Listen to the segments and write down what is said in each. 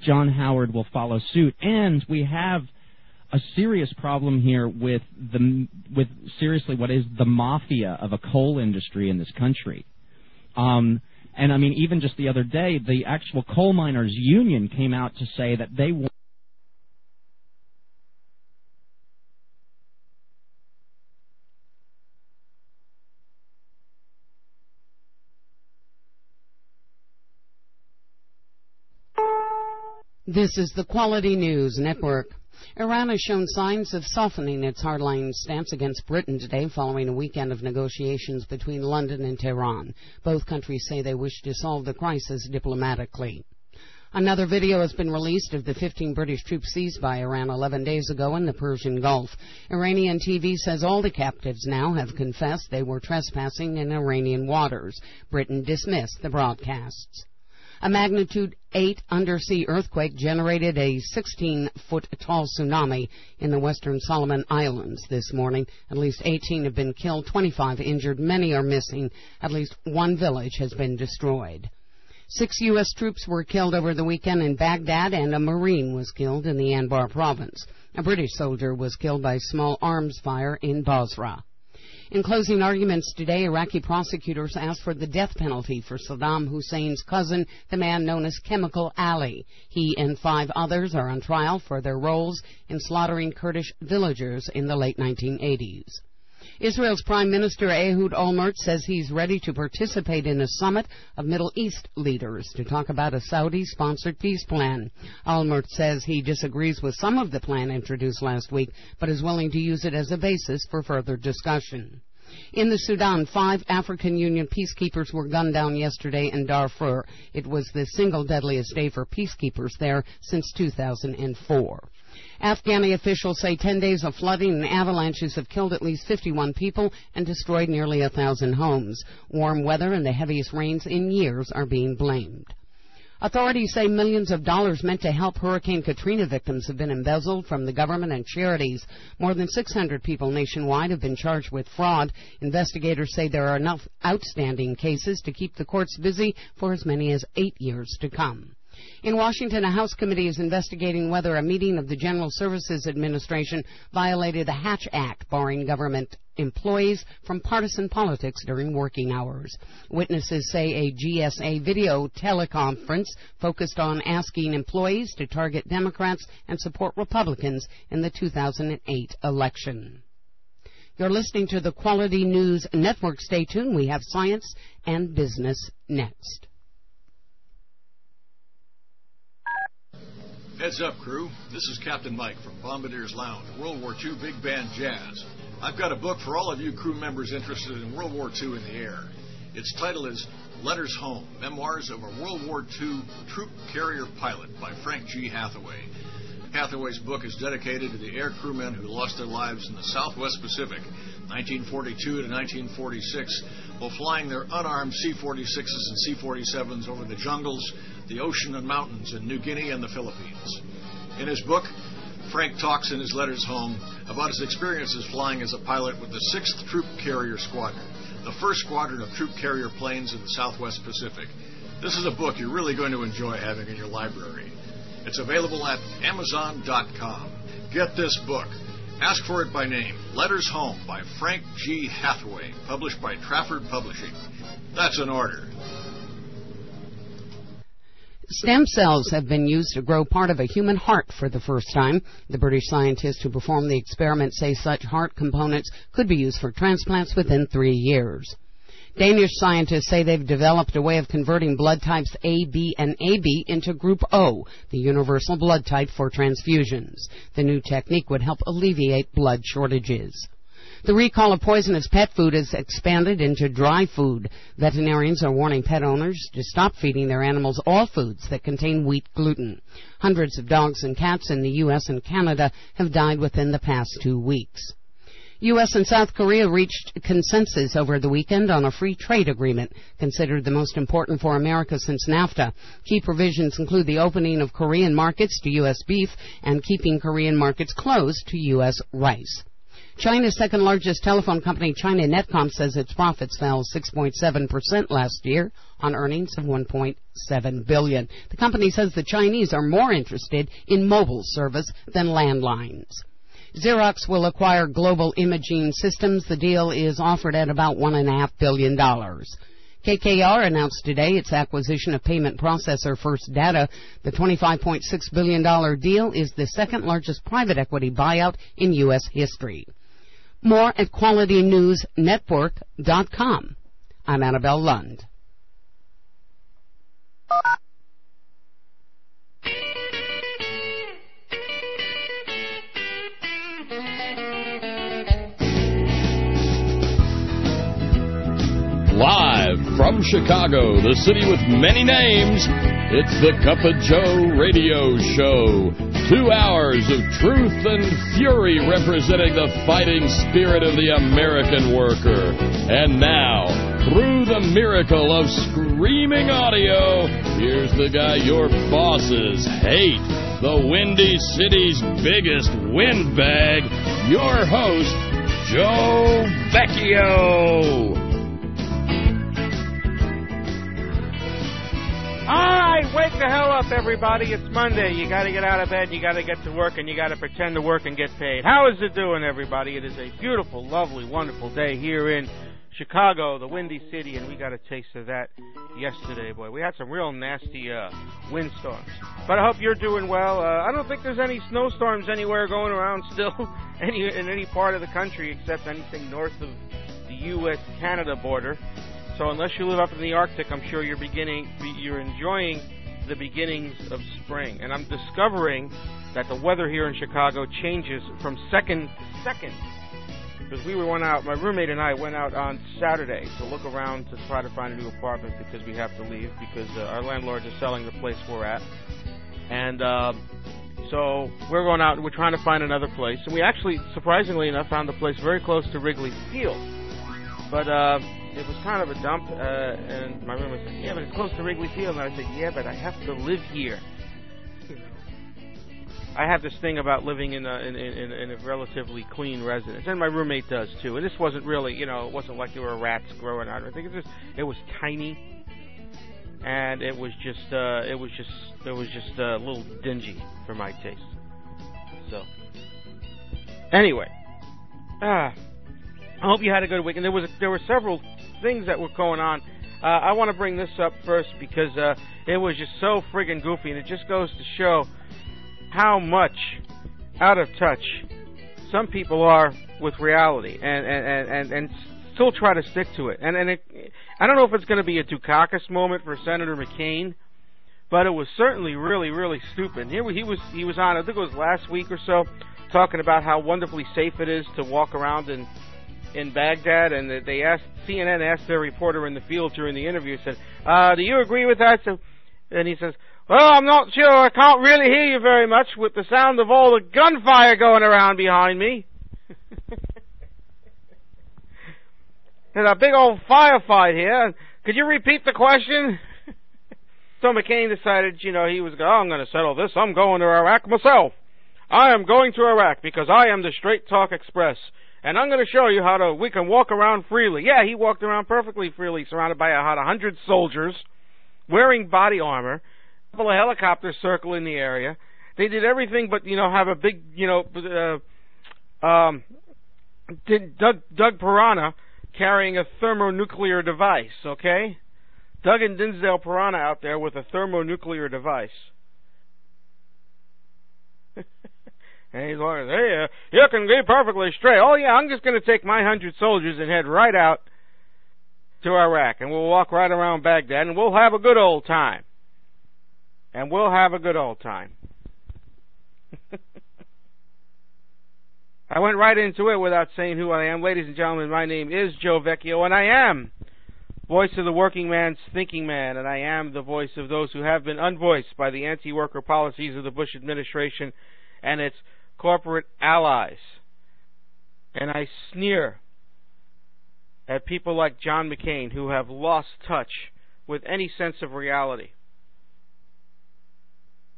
John Howard will follow suit. And we have a serious problem here with seriously what is the mafia of a coal industry in this country. And I mean, even just the other day, the actual coal miners' union came out to say that they want. This is the Quality News Network. Iran has shown signs of softening its hardline stance against Britain today following a weekend of negotiations between London and Tehran. Both countries say they wish to solve the crisis diplomatically. Another video has been released of the 15 British troops seized by Iran 11 days ago in the Persian Gulf. Iranian TV says all the captives now have confessed they were trespassing in Iranian waters. Britain dismissed the broadcasts. A magnitude 8 undersea earthquake generated a 16-foot-tall tsunami in the western Solomon Islands this morning. At least 18 have been killed, 25 injured, many are missing. At least one village has been destroyed. 6 U.S. troops were killed over the weekend in Baghdad, and a Marine was killed in the Anbar province. A British soldier was killed by small arms fire in Basra. In closing arguments today, Iraqi prosecutors asked for the death penalty for Saddam Hussein's cousin, the man known as Chemical Ali. He and 5 others are on trial for their roles in slaughtering Kurdish villagers in the late 1980s. Israel's Prime Minister Ehud Olmert says he's ready to participate in a summit of Middle East leaders to talk about a Saudi-sponsored peace plan. Olmert says he disagrees with some of the plan introduced last week, but is willing to use it as a basis for further discussion. In the Sudan, 5 African Union peacekeepers were gunned down yesterday in Darfur. It was the single deadliest day for peacekeepers there since 2004. Afghani officials say 10 days of flooding and avalanches have killed at least 51 people and destroyed nearly 1,000 homes. Warm weather and the heaviest rains in years are being blamed. Authorities say millions of dollars meant to help Hurricane Katrina victims have been embezzled from the government and charities. More than 600 people nationwide have been charged with fraud. Investigators say there are enough outstanding cases to keep the courts busy for as many as 8 years to come. In Washington, a House committee is investigating whether a meeting of the General Services Administration violated the Hatch Act, barring government employees from partisan politics during working hours. Witnesses say a GSA video teleconference focused on asking employees to target Democrats and support Republicans in the 2008 election. You're listening to the Quality News Network. Stay tuned. We have science and business next. Heads up, crew. This is Captain Mike from Bombardier's Lounge, World War II Big Band Jazz. I've got a book for all of you crew members interested in World War II in the air. Its title is Letters Home, Memoirs of a World War II Troop Carrier Pilot by Frank G. Hathaway. Hathaway's book is dedicated to the air crewmen who lost their lives in the Southwest Pacific, 1942 to 1946, while flying their unarmed C-46s and C-47s over the jungles, the ocean and mountains in New Guinea and the Philippines. In his book, Frank talks in his letters home about his experiences flying as a pilot with the 6th Troop Carrier Squadron, the first squadron of troop carrier planes in the Southwest Pacific. This is a book you're really going to enjoy having in your library. It's available at Amazon.com. Get this book. Ask for it by name. Letters Home by Frank G. Hathaway, published by Trafford Publishing. That's an order. Stem cells have been used to grow part of a human heart for the first time. The British scientists who performed the experiment say such heart components could be used for transplants within 3 years. Danish scientists say they've developed a way of converting blood types A, B, and AB into Group O, the universal blood type for transfusions. The new technique would help alleviate blood shortages. The recall of poisonous pet food has expanded into dry food. Veterinarians are warning pet owners to stop feeding their animals all foods that contain wheat gluten. Hundreds of dogs and cats in the U.S. and Canada have died within the past 2 weeks. U.S. and South Korea reached consensus over the weekend on a free trade agreement, considered the most important for America since NAFTA. Key provisions include the opening of Korean markets to U.S. beef and keeping Korean markets closed to U.S. rice. China's second-largest telephone company, China Netcom, says its profits fell 6.7% last year on earnings of $1.7 billion. The company says the Chinese are more interested in mobile service than landlines. Xerox will acquire Global Imaging Systems. The deal is offered at about $1.5 billion. KKR announced today its acquisition of payment processor First Data. The $25.6 billion deal is the second-largest private equity buyout in U.S. history. More at QualityNewsNetwork.com. I'm Annabelle Lund. Live from Chicago, the city with many names, it's the Cup of Joe radio show. 2 hours of truth and fury representing the fighting spirit of the American worker. And now, through the miracle of screaming audio, here's the guy your bosses hate, the Windy City's biggest windbag, your host, Joe Vecchio. All right, wake the hell up, everybody. It's Monday. You got to get out of bed, you got to get to work, and you got to pretend to work and get paid. How is it doing, everybody? It is a beautiful, lovely, wonderful day here in Chicago, the Windy City, and we got a taste of that yesterday, boy. We had some real nasty windstorms. But I hope you're doing well. I don't think there's any snowstorms anywhere going around still in any part of the country except anything north of the U.S.-Canada border. So unless you live up in the Arctic, I'm sure you're enjoying the beginnings of spring. And I'm discovering that the weather here in Chicago changes from second to second. Because my roommate and I went out on Saturday to look around to try to find a new apartment because we have to leave because our landlords are selling the place we're at. And so we're going out and we're trying to find another place. And we actually, surprisingly enough, found a place very close to Wrigley Field. But it was kind of a dump, and my roommate said, yeah, but it's close to Wrigley Field. And I said, yeah, but I have to live here. You know, I have this thing about living in a relatively clean residence, and my roommate does too. And this wasn't really, it wasn't like there were rats growing out. I think it was tiny, and it was just a little dingy for my taste. So, anyway, I hope you had a good weekend. There were several things that were going on. I want to bring this up first because it was just so friggin' goofy, and it just goes to show how much out of touch some people are with reality, and still try to stick to it. And I don't know if it's going to be a Dukakis moment for Senator McCain, but it was certainly really, really stupid. He was on, I think it was last week or so, talking about how wonderfully safe it is to walk around in Baghdad, and CNN asked their reporter in the field during the interview, said, do you agree with that? And he says, well, I'm not sure. I can't really hear you very much with the sound of all the gunfire going around behind me. There's a big old firefight here. Could you repeat the question? So McCain decided, he was going, I'm going to settle this. I'm going to Iraq myself. I am going to Iraq because I am the Straight Talk Express. And I'm going to show you how we can walk around freely. Yeah, he walked around perfectly freely, surrounded by about 100 soldiers, wearing body armor, a couple of helicopters circling the area. They did everything but, have a big, Doug Piranha carrying a thermonuclear device, okay? Doug and Dinsdale Piranha out there with a thermonuclear device. And he's like, hey, you can be perfectly straight. Oh, yeah, I'm just going to take my 100 soldiers and head right out to Iraq. And we'll walk right around Baghdad, and we'll have a good old time. And we'll have a good old time. I went right into it without saying who I am. Ladies and gentlemen, my name is Joe Vecchio, and I am voice of the working man's thinking man, and I am the voice of those who have been unvoiced by the anti-worker policies of the Bush administration and its corporate allies. And I sneer at people like John McCain who have lost touch with any sense of reality.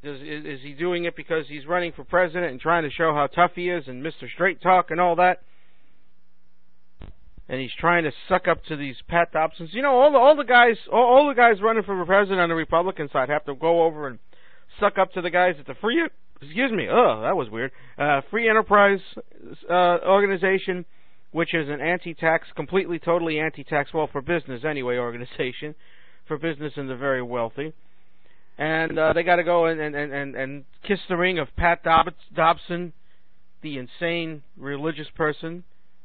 Is he doing it because he's running for president and trying to show how tough he is and Mr. Straight Talk and all that? and he's trying to suck up to these Pat Dobsons. You know, all the guys running for president on the Republican side have to go over and suck up to the guys at the Free Enterprise organization, which is an anti-tax, completely, totally anti-tax, well, for business anyway, organization, for business and the very wealthy. And they got to go and kiss the ring of Pat Dobson, the insane religious person.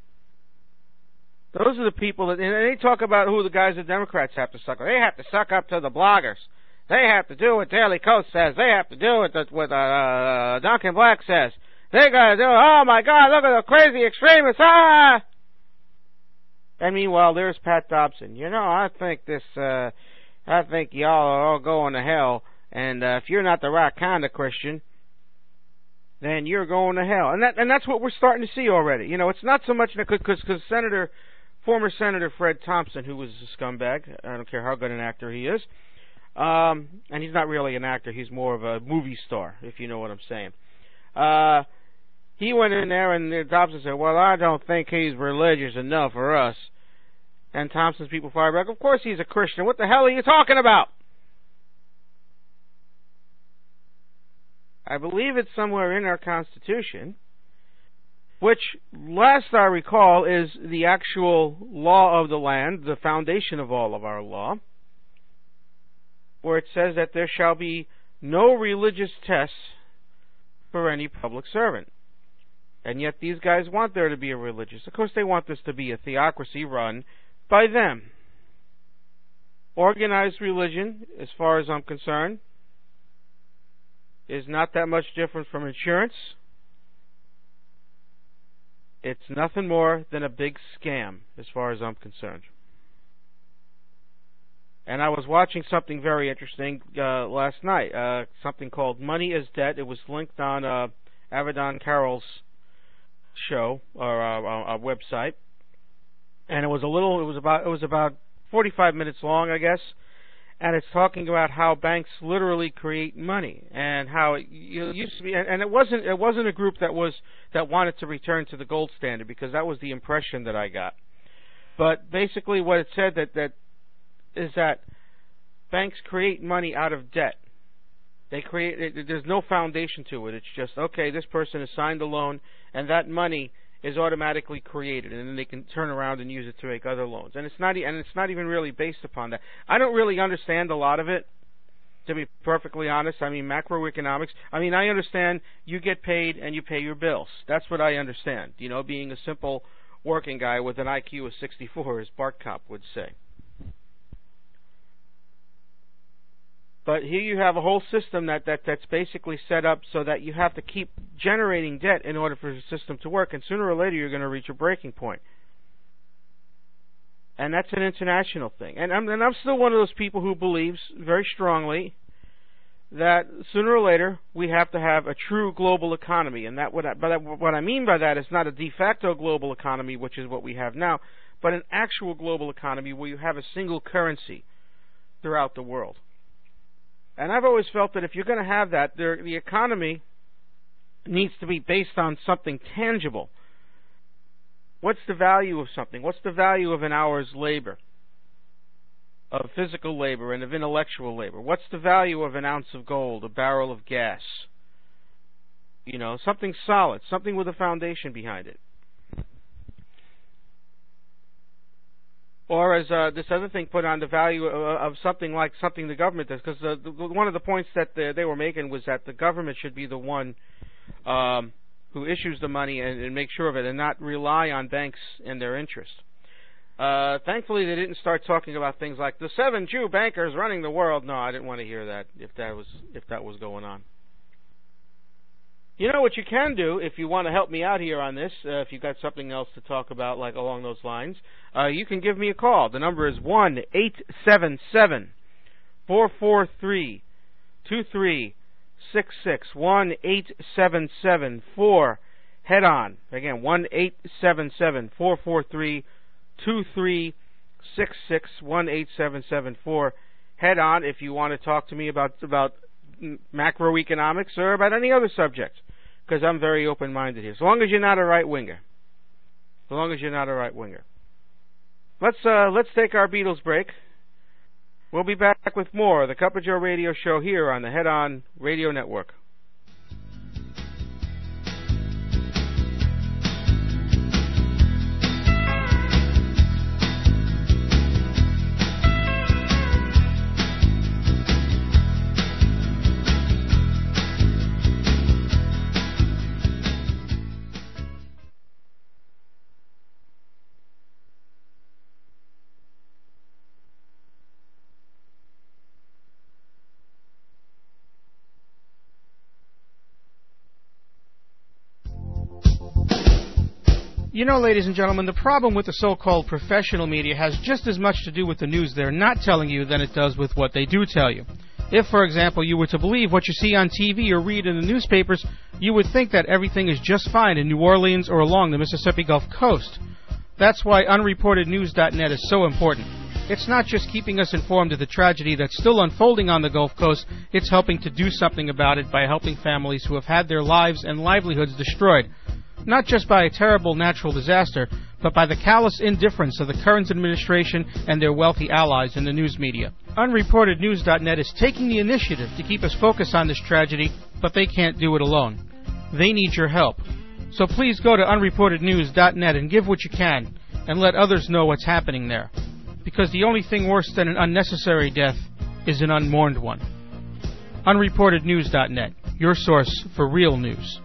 Those are the people that, and they talk about who the guys the Democrats have to suck up. They have to suck up to the bloggers. They have to do what Daily Kos says. They have to do what Duncan Black says. They gotta do, oh my God, look at the crazy extremists, ah! And meanwhile, there's Pat Dobson. You know, I think y'all are all going to hell, and if you're not the right kind of Christian, then you're going to hell. And that's what we're starting to see already. You know, it's not so much because former Senator Fred Thompson, who was a scumbag, I don't care how good an actor he is, and he's not really an actor, he's more of a movie star, if you know what I'm saying. He went in there and Dobson said, well, I don't think he's religious enough for us. And Thompson's people fired back, of course he's a Christian. What the hell are you talking about? I believe it's somewhere in our Constitution, which, last I recall, is the actual law of the land, the foundation of all of our law, where it says that there shall be no religious tests for any public servant. And yet these guys want there to be a religious. Of course they want this to be a theocracy run by them. Organized religion, as far as I'm concerned, is not that much different from insurance. It's nothing more than a big scam, as far as I'm concerned. And I was watching something very interesting last night, something called Money is Debt. It was linked on Avedon Carroll's show or website, and it was about 45 minutes long, I guess. And it's talking about how banks literally create money, and how it used to be. And it wasn't a group that wanted to return to the gold standard, because that was the impression that I got. But basically, what it said is that banks create money out of debt. There's no foundation to it. It's just, okay, this person has signed a loan, and that money is automatically created, and then they can turn around and use it to make other loans. And it's not even really based upon that. I don't really understand a lot of it, to be perfectly honest. I mean, macroeconomics. I mean, I understand you get paid and you pay your bills. That's what I understand. You know, being a simple working guy with an IQ of 64, as Bart Kopp would say. But here you have a whole system that's basically set up so that you have to keep generating debt in order for the system to work, and sooner or later you're going to reach a breaking point. And that's an international thing. And I'm still one of those people who believes very strongly that sooner or later we have to have a true global economy. And what I mean by that is not a de facto global economy, which is what we have now, but an actual global economy where you have a single currency throughout the world. And I've always felt that if you're going to have that, the economy needs to be based on something tangible. What's the value of something? What's the value of an hour's labor, of physical labor and of intellectual labor? What's the value of an ounce of gold, a barrel of gas? You know, something solid, something with a foundation behind it. Or as this other thing put on, the value of something like something the government does. Because one of the points that they were making was that the government should be the one who issues the money and make sure of it, and not rely on banks and their interest. Thankfully, they didn't start talking about things like the 7 Jew bankers running the world. No, I didn't want to hear that if that was going on. You know what you can do if you want to help me out here on this, if you've got something else to talk about like along those lines, you can give me a call. The number is 1-877-443-2366, 1-877-4-HEAD-ON. Again, 1-877-443-2366, 1-877-4-HEAD-ON if you want to talk to me about macroeconomics or about any other subject, because I'm very open-minded here. So long as you're not a right-winger. Let's take our Beatles break. We'll be back with more of the Cup of Joe radio show here on the Head On Radio Network. You know, ladies and gentlemen, the problem with the so-called professional media has just as much to do with the news they're not telling you than it does with what they do tell you. If, for example, you were to believe what you see on TV or read in the newspapers, you would think that everything is just fine in New Orleans or along the Mississippi Gulf Coast. That's why unreportednews.net is so important. It's not just keeping us informed of the tragedy that's still unfolding on the Gulf Coast, it's helping to do something about it by helping families who have had their lives and livelihoods destroyed. Not just by a terrible natural disaster, but by the callous indifference of the current administration and their wealthy allies in the news media. UnreportedNews.net is taking the initiative to keep us focused on this tragedy, but they can't do it alone. They need your help. So please go to UnreportedNews.net and give what you can, and let others know what's happening there. Because the only thing worse than an unnecessary death is an unmourned one. UnreportedNews.net, your source for real news.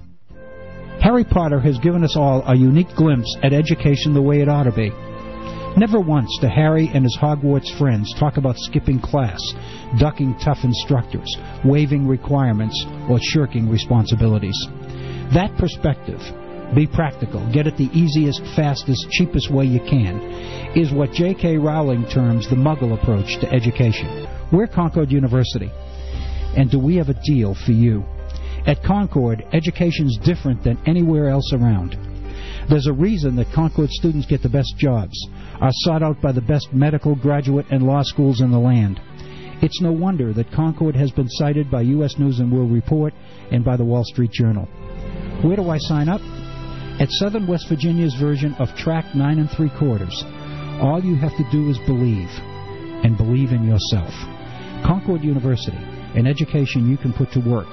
Harry Potter has given us all a unique glimpse at education the way it ought to be. Never once do Harry and his Hogwarts friends talk about skipping class, ducking tough instructors, waiving requirements, or shirking responsibilities. That perspective, be practical, get it the easiest, fastest, cheapest way you can, is what J.K. Rowling terms the Muggle approach to education. We're Concord University, and do we have a deal for you? At Concord, education's different than anywhere else around. There's a reason that Concord students get the best jobs, are sought out by the best medical, graduate, and law schools in the land. It's no wonder that Concord has been cited by U.S. News & World Report and by the Wall Street Journal. Where do I sign up? At Southern West Virginia's version of Track 9 3/4. All you have to do is believe, and believe in yourself. Concord University, an education you can put to work.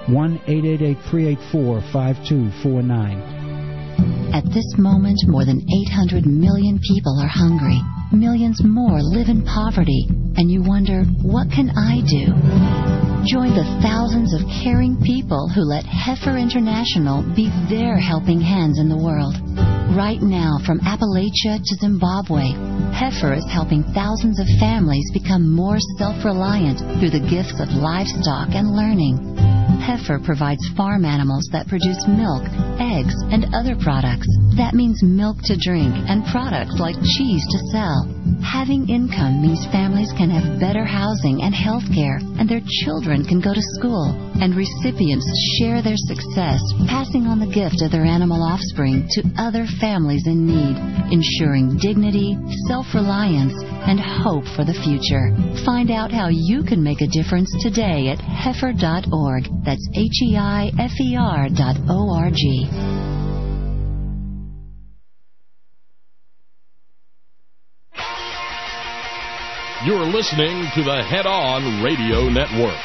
1-888-384-5249. At this moment, more than 800 million people are hungry. Millions more live in poverty. And you wonder, what can I do? Join the thousands of caring people who let Heifer International be their helping hands in the world. Right now, from Appalachia to Zimbabwe, Heifer is helping thousands of families become more self-reliant through the gifts of livestock and learning. Heifer provides farm animals that produce milk, eggs, and other products. That means milk to drink and products like cheese to sell. Having income means families can have better housing and health care, and their children can go to school. And recipients share their success, passing on the gift of their animal offspring to other families in need, ensuring dignity, self-reliance, and hope for the future. Find out how you can make a difference today at heifer.org. That's HEIFER.org. You're listening to the Head On Radio Network.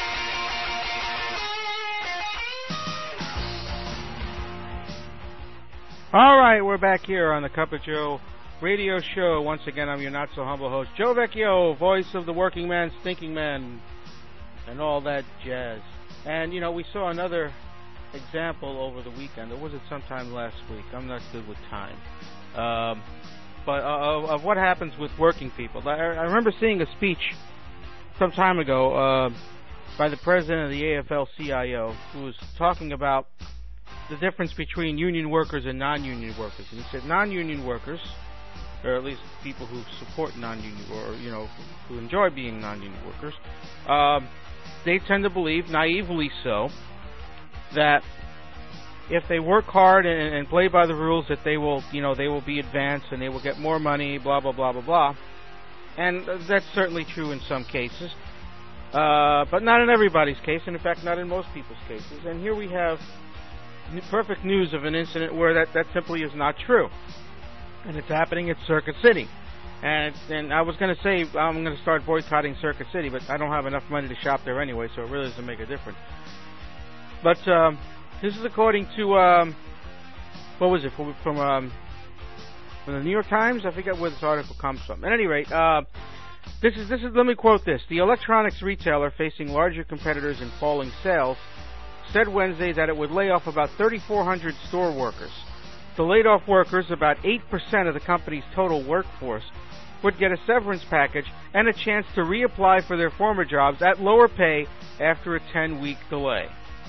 All right, we're back here on the Cup of Joe radio show. Once again, I'm your not-so-humble host, Joe Vecchio, voice of the working man, thinking man, and all that jazz. And, you know, we saw another example over the weekend, or was it sometime last week? I'm not good with time. But of what happens with working people. I remember seeing a speech some time ago by the president of the AFL-CIO, who was talking about the difference between union workers and non-union workers. And he said non-union workers, or at least people who support non-union, or, you know, who enjoy being non-union workers, they tend to believe, naively so, that if they work hard and play by the rules, that they will, you know, they will be advanced and they will get more money, blah, blah, blah, blah, blah. And that's certainly true in some cases, but not in everybody's case, and in fact not in most people's cases. And here we have perfect news of an incident where that simply is not true. And it's happening at Circuit City. And I was going to say I'm going to start boycotting Circuit City, but I don't have enough money to shop there anyway, so it really doesn't make a difference. But this is according to, what was it, from the New York Times? I forget where this article comes from. At any rate, this is. Let me quote this. The electronics retailer, facing larger competitors and falling sales, said Wednesday that it would lay off about 3,400 store workers. The laid-off workers, about 8% of the company's total workforce, would get a severance package and a chance to reapply for their former jobs at lower pay after a 10-week delay.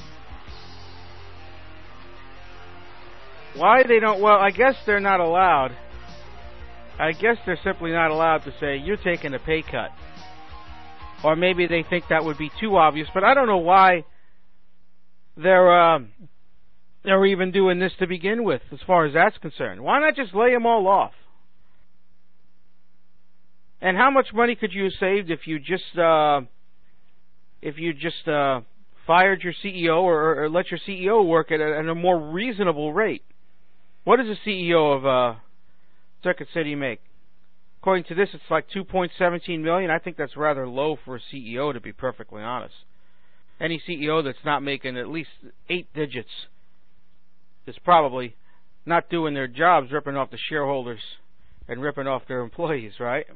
Why they don't? Well, I guess they're not allowed. I guess they're simply not allowed to say, you're taking a pay cut. Or maybe they think that would be too obvious, but I don't know why they're even doing this to begin with, as far as that's concerned. Why not just lay them all off? And how much money could you have saved if you just fired your CEO or let your CEO work at a more reasonable rate? What does the CEO of Circuit City make? According to this, it's like $2.17 million. I think that's rather low for a CEO, to be perfectly honest. Any CEO that's not making at least 8 digits is probably not doing their jobs, ripping off the shareholders and ripping off their employees, right?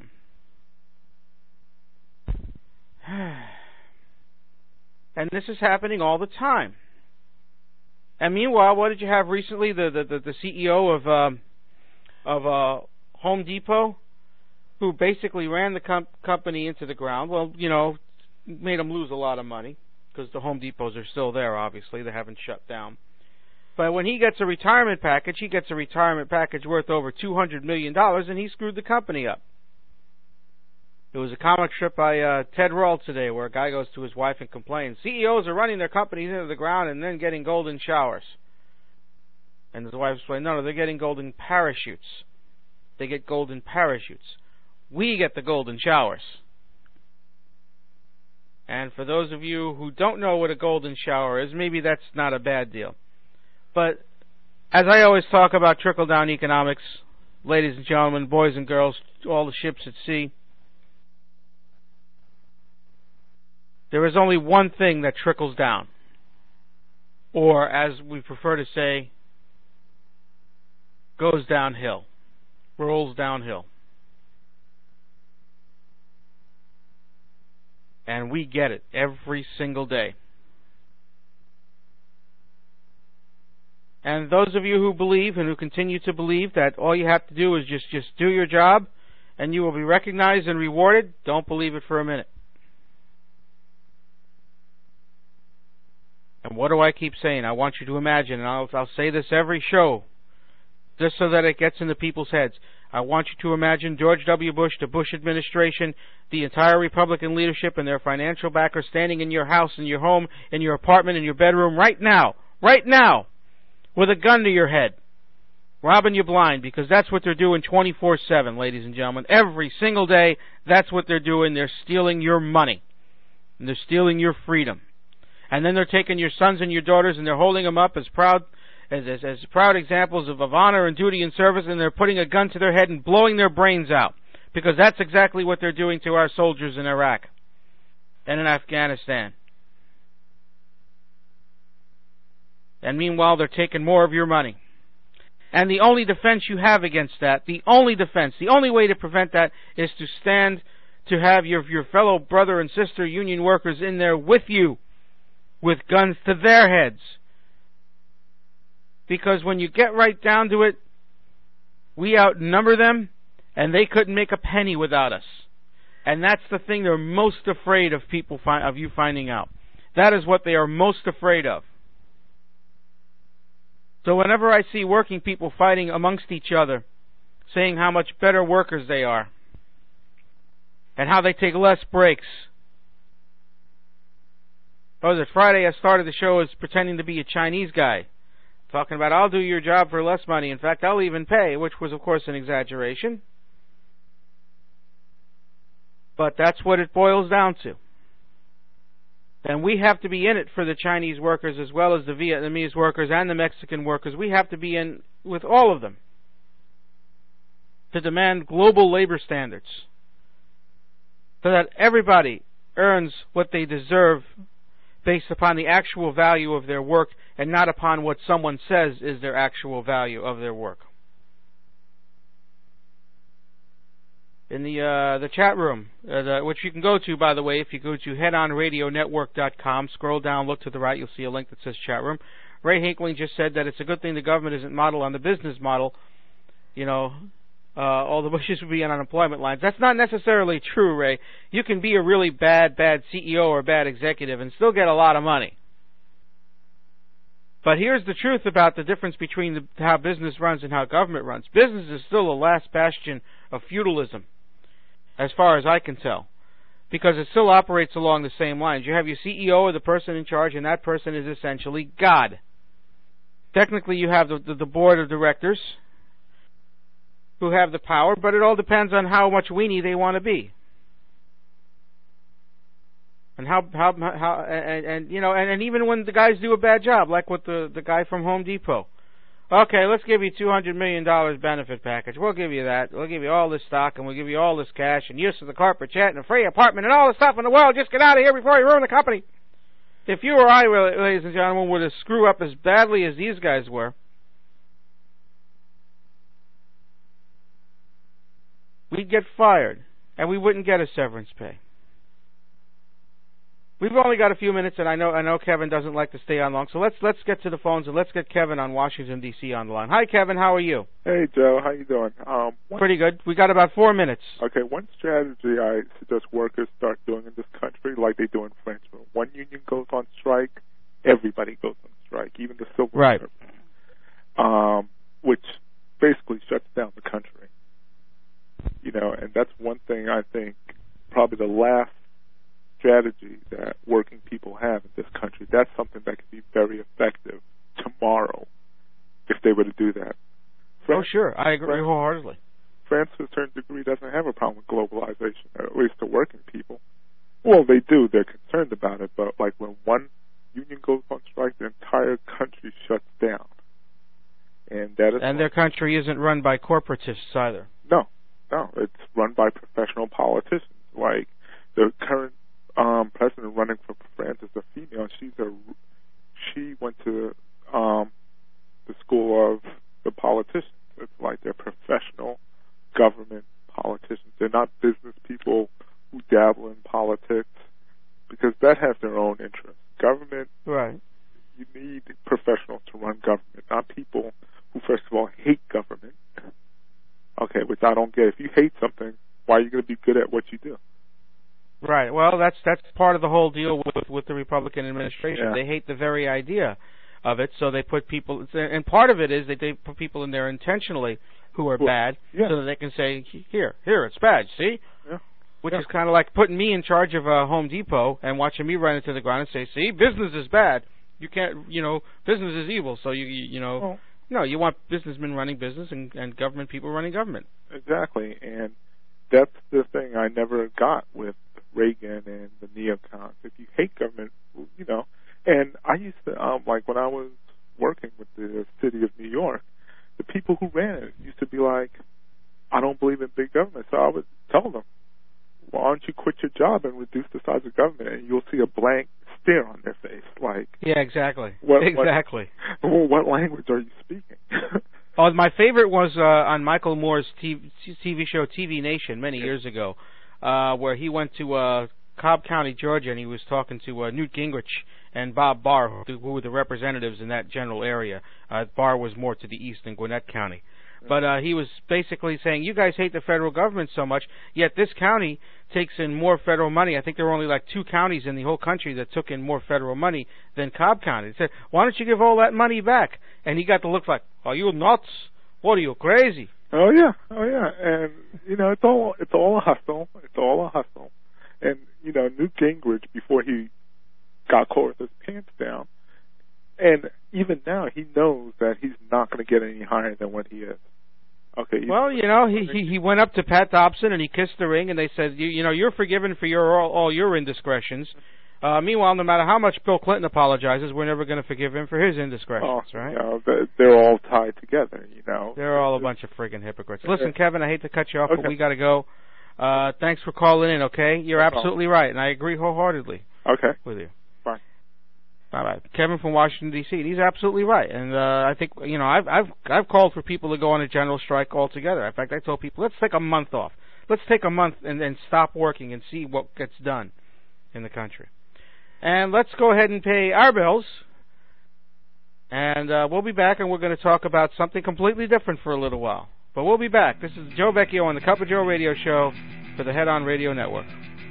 And this is happening all the time. And meanwhile, what did you have recently? The CEO of Home Depot, who basically ran the company into the ground. Well, made them lose a lot of money because the Home Depots are still there. Obviously, they haven't shut down. But when he gets a retirement package, worth over $200 million, and he screwed the company up. There was a comic strip by Ted Rall today where a guy goes to his wife and complains, CEOs are running their companies into the ground and then getting golden showers. And his wife's like, no, they're getting golden parachutes. They get golden parachutes. We get the golden showers. And for those of you who don't know what a golden shower is, maybe that's not a bad deal. But as I always talk about trickle-down economics, ladies and gentlemen, boys and girls, all the ships at sea, there is only one thing that trickles down. Or, as we prefer to say, goes downhill, rolls downhill. And we get it every single day. And those of you who believe and who continue to believe that all you have to do is just do your job and you will be recognized and rewarded, don't believe it for a minute. And what do I keep saying? I want you to imagine, and I'll say this every show, just so that it gets into people's heads. I want you to imagine George W. Bush, the Bush administration, the entire Republican leadership and their financial backers standing in your house, in your home, in your apartment, in your bedroom right now, with a gun to your head, robbing you blind, because that's what they're doing 24/7, ladies and gentlemen. Every single day, that's what they're doing. They're stealing your money, and they're stealing your freedom. And then they're taking your sons and your daughters and they're holding them up as proud examples of honor and duty and service, and they're putting a gun to their head and blowing their brains out, because that's exactly what they're doing to our soldiers in Iraq and in Afghanistan. And meanwhile, they're taking more of your money. And the only defense you have against that, the only way to prevent that is to stand to have your fellow brother and sister union workers in there with you, with guns to their heads. Because when you get right down to it, we outnumber them, and they couldn't make a penny without us. And that's the thing they're most afraid of of you finding out. That is what they are most afraid of. So whenever I see working people fighting amongst each other, saying how much better workers they are, and how they take less breaks. What was it, Friday I started the show as pretending to be a Chinese guy, talking about I'll do your job for less money. In fact, I'll even pay, which was, of course, an exaggeration. But that's what it boils down to. And we have to be in it for the Chinese workers as well as the Vietnamese workers and the Mexican workers. We have to be in with all of them. to demand global labor standards so that everybody earns what they deserve based upon the actual value of their work and not upon what someone says is their actual value of their work. In the chat room, which you can go to, by the way, if you go to headonradionetwork.com, scroll down, look to the right, you'll see a link that says chat room. Ray Hinkling just said that it's a good thing the government isn't modeled on the business model. You know, all the Bushes would be on unemployment lines. That's not necessarily true, Ray. You can be a really bad CEO or bad executive and still get a lot of money. But here's the truth about the difference between how business runs and how government runs. Business is still the last bastion of feudalism, as far as I can tell, because it still operates along the same lines. You have your CEO or the person in charge, and that person is essentially God. Technically, you have the board of directors who have the power, but it all depends on how much weenie they want to be. And and even when the guys do a bad job, like with the guy from Home Depot. Okay, let's give you $200 million benefit package. We'll give you that. We'll give you all this stock, and we'll give you all this cash, and use of the corporate jet, and a free apartment, and all the stuff in the world. Just get out of here before you ruin the company. If you or I, ladies and gentlemen, were to screw up as badly as these guys were, we'd get fired, and we wouldn't get a severance pay. We've only got a few minutes, and I know Kevin doesn't like to stay on long, so let's get to the phones, and let's get Kevin on Washington, D.C. on the line. Hi, Kevin. How are you? Hey, Joe. How you doing? Pretty good. We got about 4 minutes. Okay, one strategy I suggest workers start doing in this country, like they do in France. When one union goes on strike, everybody goes on strike, even the civil service, which basically shuts down the country. You know, and that's one thing I think probably the last strategy that working people have in this country. That's something that could be very effective tomorrow if they were to do that. France, sure. I agree wholeheartedly. France, to a certain degree, doesn't have a problem with globalization, at least the working people. Well, they do. They're concerned about it, but like when one union goes on strike, the entire country shuts down. And their country isn't run by corporatists either. No, it's run by professional politicians. Like the current president running for France is a female. She went to the school of the politicians. It's like they're professional government politicians. They're not business people who dabble in politics because that has their own interests. Government, right? You need professionals to run government, not people who, first of all, hate government. Okay, which I don't get. If you hate something, why are you going to be good at what you do? Right. Well, that's part of the whole deal with the Republican administration. Yeah. They hate the very idea of it, so they put people. And part of it is that they put people in there intentionally who are bad, so that they can say, "Here, it's bad." See, which is kind of like putting me in charge of a Home Depot and watching me run into the ground and say, "See, business is bad. You can't, business is evil." So no, you want businessmen running business and government people running government. Exactly, and that's the thing I never got with Reagan and the neocons. If you hate government, and I used to, like when I was working with the city of New York, the people who ran it used to be like, I don't believe in big government. So I would tell them, why don't you quit your job and reduce the size of government, and you'll see a blank stare on their face. Like, yeah, exactly. What language are you speaking? My favorite was on Michael Moore's TV show TV Nation many years ago, where he went to Cobb County, Georgia, and he was talking to Newt Gingrich and Bob Barr, who were the representatives in that general area. Barr was more to the east in Gwinnett County. But he was basically saying, you guys hate the federal government so much, yet this county takes in more federal money. I think there were only like 2 counties in the whole country that took in more federal money than Cobb County. He said, why don't you give all that money back? And he got the look like, are you nuts? What, are you crazy? Oh yeah. And it's all a hustle. It's all a hustle. And Newt Gingrich, before he got caught with his pants down, and even now he knows that he's not going to get any higher than what he is. Okay. Well, he went up to Pat Dobson and he kissed the ring, and they said, you're forgiven for all your indiscretions. Meanwhile, no matter how much Bill Clinton apologizes, we're never going to forgive him for his indiscretions, right? They're all tied together, They're all a bunch of friggin' hypocrites. Listen, Kevin, I hate to cut you off, but we got to go. Thanks for calling in, okay? You're absolutely right, and I agree wholeheartedly with you. Bye. Bye-bye. Kevin from Washington, D.C., he's absolutely right. And I think, I've called for people to go on a general strike altogether. In fact, I told people, let's take a month off. Let's take a month and stop working and see what gets done in the country. And let's go ahead and pay our bills. And we'll be back, and we're going to talk about something completely different for a little while. But we'll be back. This is Joe Vecchio on the Cup of Joe radio show for the Head On Radio Network.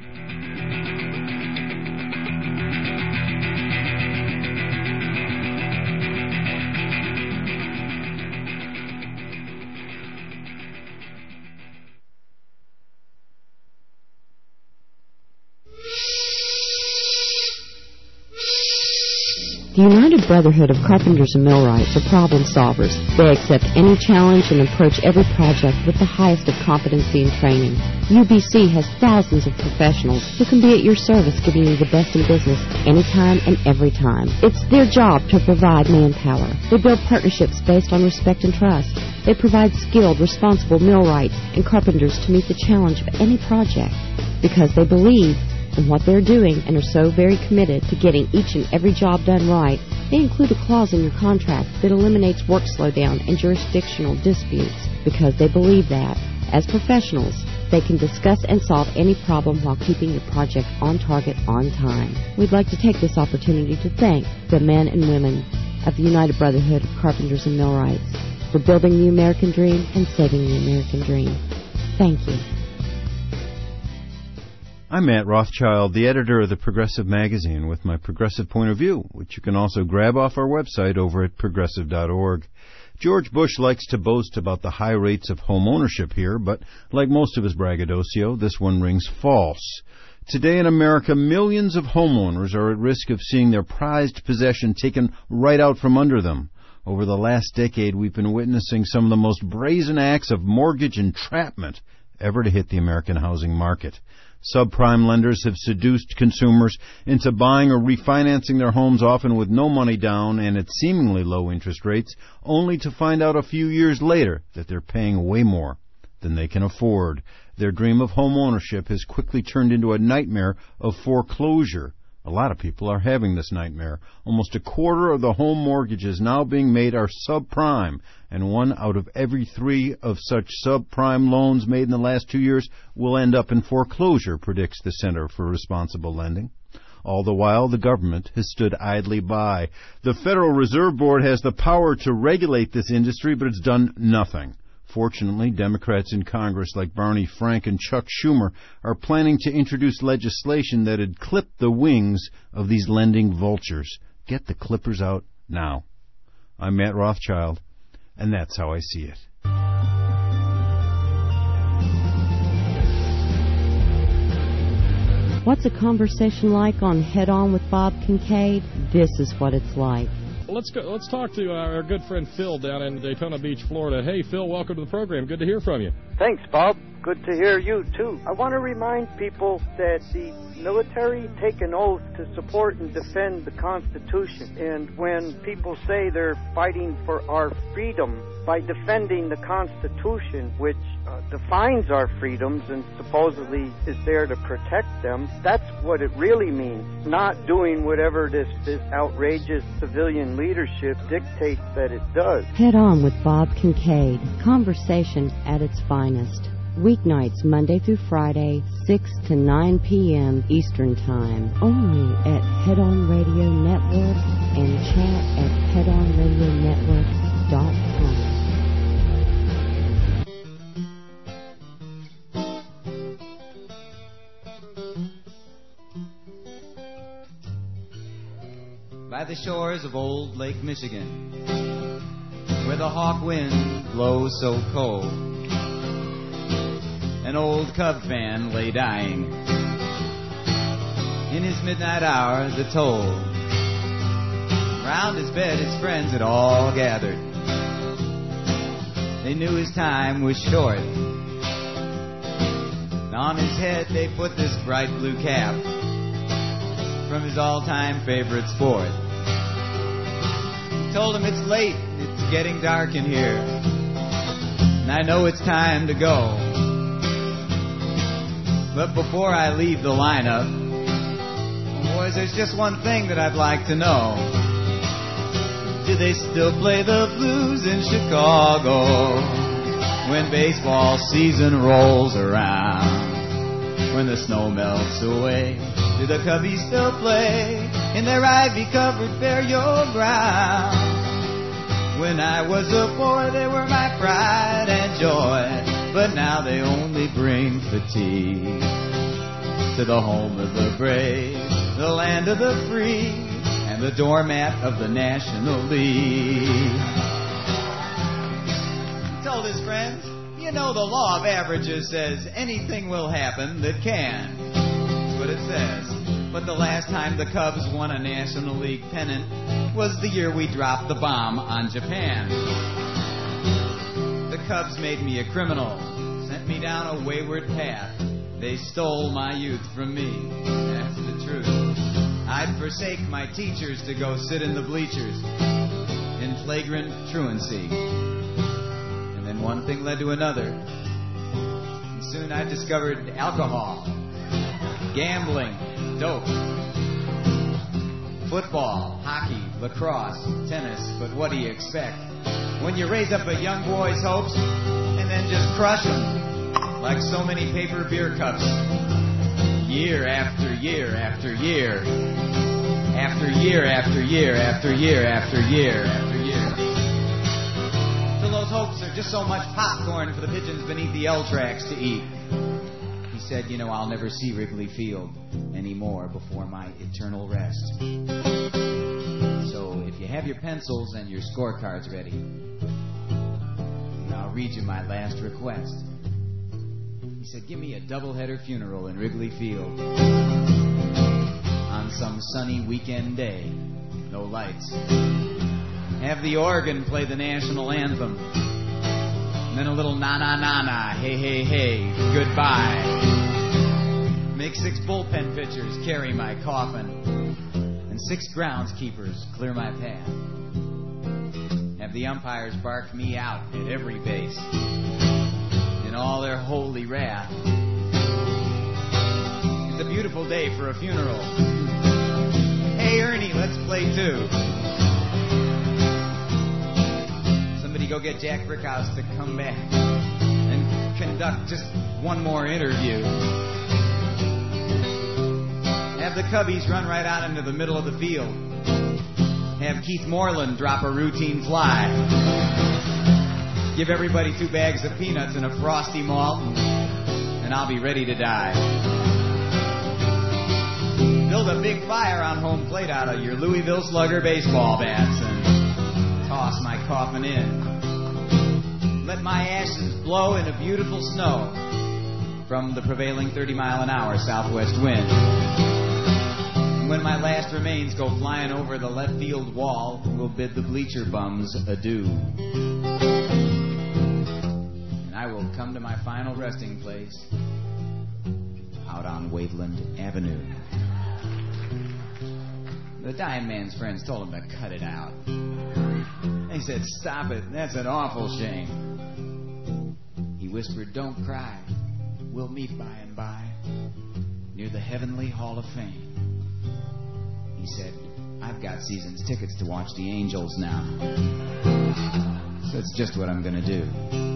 The United Brotherhood of Carpenters and Millwrights are problem solvers. They accept any challenge and approach every project with the highest of competency and training. UBC has thousands of professionals who can be at your service, giving you the best in business anytime and every time. It's their job to provide manpower. They build partnerships based on respect and trust. They provide skilled, responsible millwrights and carpenters to meet the challenge of any project because they believe in what they're doing and are so very committed to getting each and every job done right. They include a clause in your contract that eliminates work slowdown and jurisdictional disputes because they believe that, as professionals, they can discuss and solve any problem while keeping your project on target on time. We'd like to take this opportunity to thank the men and women of the United Brotherhood of Carpenters and Millwrights for building the American dream and saving the American dream. Thank you. I'm Matt Rothschild, the editor of the Progressive Magazine, with my progressive point of view, which you can also grab off our website over at progressive.org. George Bush likes to boast about the high rates of home ownership here, but like most of his braggadocio, this one rings false. Today in America, millions of homeowners are at risk of seeing their prized possession taken right out from under them. Over the last decade, we've been witnessing some of the most brazen acts of mortgage entrapment ever to hit the American housing market. Subprime lenders have seduced consumers into buying or refinancing their homes, often with no money down and at seemingly low interest rates, only to find out a few years later that they're paying way more than they can afford. Their dream of home ownership has quickly turned into a nightmare of foreclosure. A lot of people are having this nightmare. Almost a quarter of the home mortgages now being made are subprime, and 1 out of every 3 of such subprime loans made in the last 2 years will end up in foreclosure, predicts the Center for Responsible Lending. All the while, the government has stood idly by. The Federal Reserve Board has the power to regulate this industry, but it's done nothing. Fortunately, Democrats in Congress like Barney Frank and Chuck Schumer are planning to introduce legislation that would clip the wings of these lending vultures. Get the clippers out now. I'm Matt Rothschild, and that's how I see it. What's a conversation like on Head On with Bob Kincaid? This is what it's like. Let's talk to our good friend Phil down in Daytona Beach, Florida. Hey, Phil, welcome to the program. Good to hear from you. Thanks, Bob. Good to hear you, too. I want to remind people that the military take an oath to support and defend the Constitution. And when people say they're fighting for our freedom by defending the Constitution, which defines our freedoms and supposedly is there to protect them, that's what it really means. Not doing whatever this outrageous civilian leadership dictates that it does. Head On with Bob Kincaid. Conversation at its finest. Weeknights, Monday through Friday, 6 to 9 p.m. Eastern Time. Only at Head On Radio Network and chat at headonradionetwork.com. By the shores of old Lake Michigan, where the hawk wind blows so cold, an old Cub fan lay dying. In his midnight hour, the toll. Round his bed, his friends had all gathered. They knew his time was short. And on his head, they put this bright blue cap. from his all-time favorite sport. Told him it's late, it's getting dark in here, and I know it's time to go. But before I leave the lineup, boys, there's just one thing that I'd like to know. Do they still play the Blues in Chicago when baseball season rolls around? When the snow melts away, do the Cubbies still play in their ivy-covered burial ground? When I was a boy, they were my pride and joy, but now they only bring fatigue to the home of the brave, the land of the free, and the doormat of the National League. He told his friends, you know the law of averages says anything will happen that can. That's what it says. But the last time the Cubs won a National League pennant was the year we dropped the bomb on Japan. The Cubs made me a criminal, sent me down a wayward path. They stole my youth from me. That's the truth. I'd forsake my teachers to go sit in the bleachers in flagrant truancy. And then one thing led to another. And soon I discovered alcohol, gambling, dope, football, hockey, lacrosse, tennis. But what do you expect when you raise up a young boy's hopes and then just crush them like so many paper beer cups, year after year after year, after year after year after year after year after year, till those hopes are just so much popcorn for the pigeons beneath the L tracks to eat. He said, you know, I'll never see Wrigley Field anymore before my eternal rest. So if you have your pencils and your scorecards ready, I'll read you my last request. He said, give me a doubleheader funeral in Wrigley Field on some sunny weekend day. No lights. Have the organ play the national anthem. And then a little na-na-na-na, hey-hey-hey, goodbye. Make 6 bullpen pitchers carry my coffin. And 6 groundskeepers clear my path. Have the umpires bark me out at every base in all their holy wrath. It's a beautiful day for a funeral. Hey, Ernie, let's play 2. Somebody go get Jack Brickhouse to come back and conduct just one more interview. Have the Cubbies run right out into the middle of the field. Have Keith Moreland drop a routine fly. Give everybody 2 bags of peanuts and a Frosty malt, and I'll be ready to die. Build a big fire on home plate out of your Louisville Slugger baseball bats and toss my coffin in. Let my ashes blow in a beautiful snow from the prevailing 30-mile-an-hour southwest wind. And when my last remains go flying over the left field wall, we'll bid the bleacher bums adieu. And I will come to my final resting place out on Waveland Avenue. The dying man's friends told him to cut it out. They said, stop it, that's an awful shame. He whispered, don't cry, we'll meet by and by near the Heavenly Hall of Fame. He said, I've got season's tickets to watch the Angels now. So that's just what I'm going to do.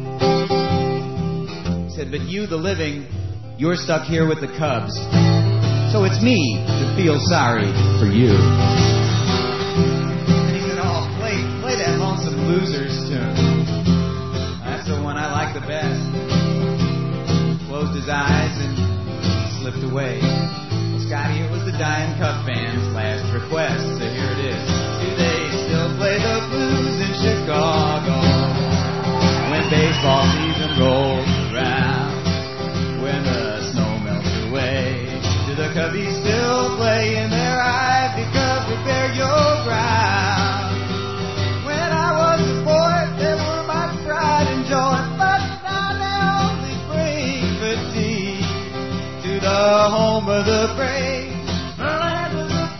He said, but you, the living, you're stuck here with the Cubs. So it's me that feels sorry for you. And he said, oh, play that Lonesome Losers tune. That's the one I like the best. Closed his eyes and slipped away. Well, Scotty, it was the dying Cub fans' last request, so here it is. Do they still play the blues in Chicago when baseball season rolls around? When the snow melts away, do the Cubbies still play in their ivy-covered burial ground? When I was a boy, they were my pride and joy, but now they only bring fatigue to the home of the brave, the land of the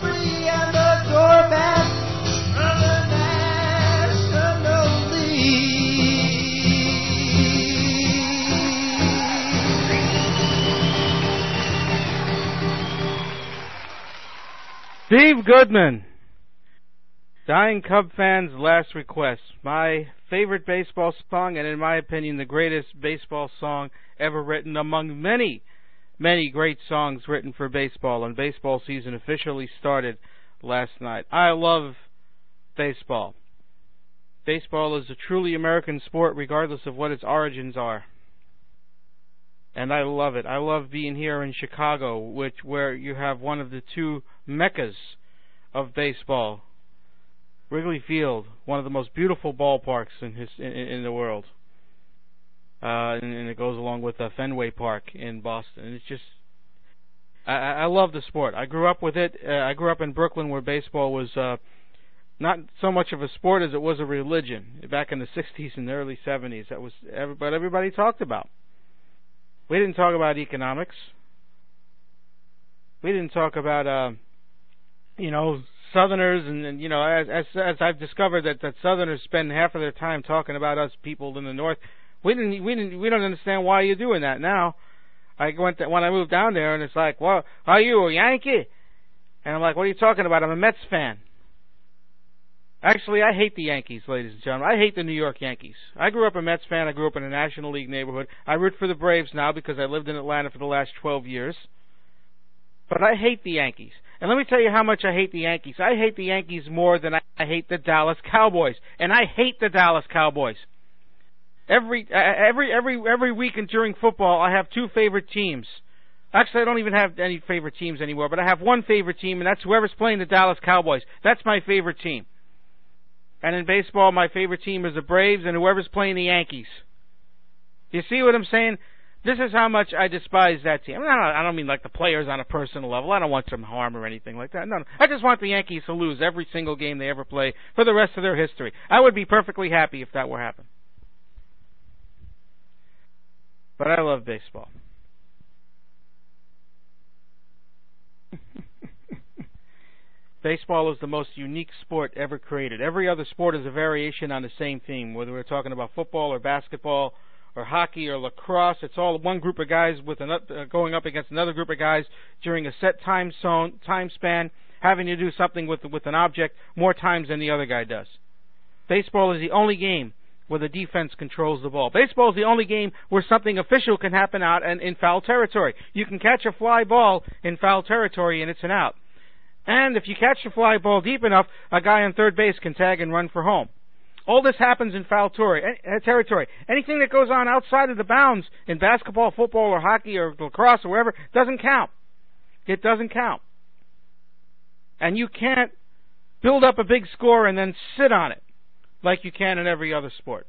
Steve Goodman. Dying Cub fans' last request. My favorite baseball song, and in my opinion, the greatest baseball song ever written among many, many great songs written for baseball. And baseball season officially started last night. I love baseball. Baseball is a truly American sport, regardless of what its origins are. And I love it. I love being here in Chicago, where you have one of the two meccas of baseball. Wrigley Field, one of the most beautiful ballparks in the world, and it goes along with Fenway Park in Boston. And it's just, I love the sport. I grew up with it. I grew up in Brooklyn, where baseball was not so much of a sport as it was a religion. Back in the '60s and the early '70s, that was what everybody talked about. We didn't talk about economics. We didn't talk about Southerners, and as I've discovered that Southerners spend half of their time talking about us people in the North. We don't understand why you're doing that now. When I moved down there, and it's like, well, are you a Yankee? And I'm like, what are you talking about? I'm a Mets fan. Actually, I hate the Yankees, ladies and gentlemen. I hate the New York Yankees. I grew up a Mets fan. I grew up in a National League neighborhood. I root for the Braves now because I lived in Atlanta for the last 12 years. But I hate the Yankees. And let me tell you how much I hate the Yankees. I hate the Yankees more than I hate the Dallas Cowboys. And I hate the Dallas Cowboys. Every week and during football, I have two favorite teams. Actually, I don't even have any favorite teams anymore, but I have one favorite team, and that's whoever's playing the Dallas Cowboys. That's my favorite team. And in baseball, my favorite team is the Braves and whoever's playing the Yankees. You see what I'm saying? This is how much I despise that team. I don't mean like the players on a personal level. I don't want some harm or anything like that. No. I just want the Yankees to lose every single game they ever play for the rest of their history. I would be perfectly happy if that were happening. But I love baseball. Baseball is the most unique sport ever created. Every other sport is a variation on the same theme, whether we're talking about football or basketball or hockey or lacrosse. It's all one group of guys with going up against another group of guys during a set time span, having to do something with an object more times than the other guy does. Baseball is the only game where the defense controls the ball. Baseball is the only game where something official can happen out and in foul territory. You can catch a fly ball in foul territory and it's an out. And if you catch the fly ball deep enough, a guy on third base can tag and run for home. All this happens in foul territory. Anything that goes on outside of the bounds in basketball, football, or hockey, or lacrosse, or wherever, doesn't count. It doesn't count. And you can't build up a big score and then sit on it like you can in every other sport.